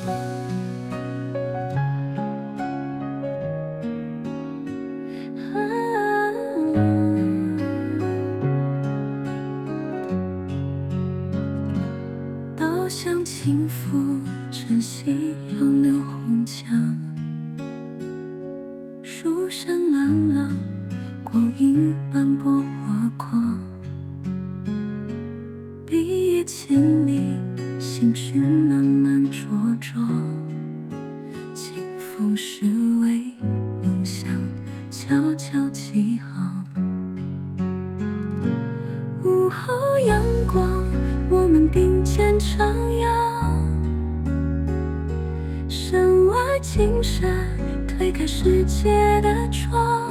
稻香轻拂，晨曦又流红墙。书声朗朗，光阴斑驳华光。毕业千里，心绪慢慢茁壮。清风是为梦想悄悄起航。午后阳光，我们并肩徜徉。身外青山，推开世界的窗。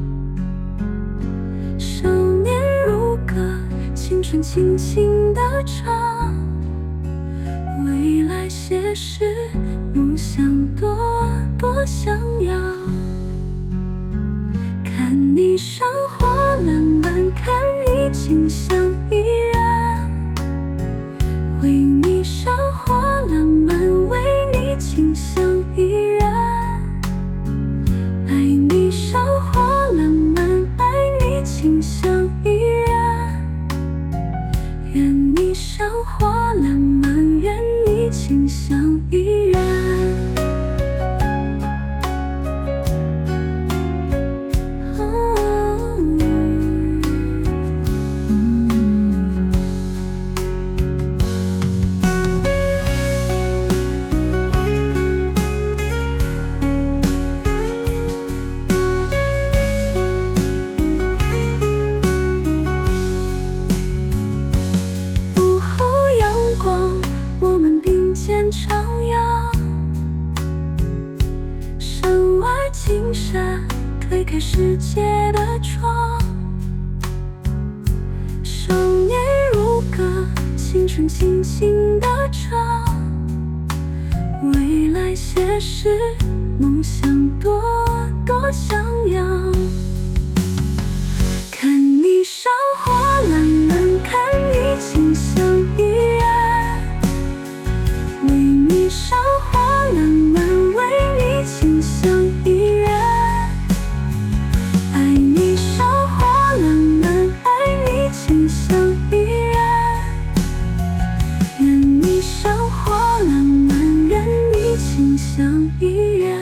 少年如歌，青春轻轻地唱。未来写诗，梦想多多向阳。看你赏花烂漫，看你景象依然。为你赏花烂漫，为你景象依然。爱你赏花烂漫，爱你景象依然。愿你赏花烂漫，愿你景象依然。徜徉，身外青山，推开世界的窗。少年如歌，青春轻轻地唱。未来写诗，梦想多多向阳。看你赏花烂漫，看你景象依然。为你赏花烂漫，为你景象依然。爱你赏花烂漫，爱你景象依然。愿你赏花烂漫，愿你景象依然。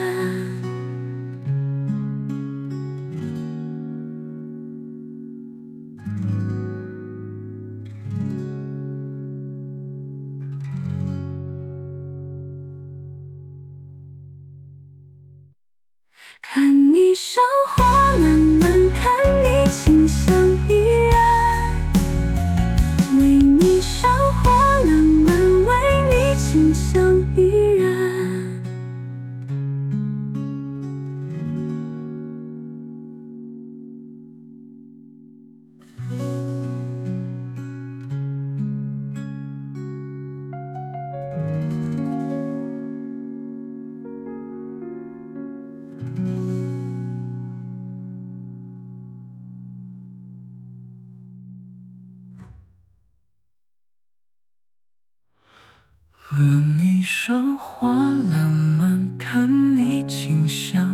看你赏花烂漫，看你景象依然。为你赏花烂漫，为你景象依然。为你赏花烂漫，看你景象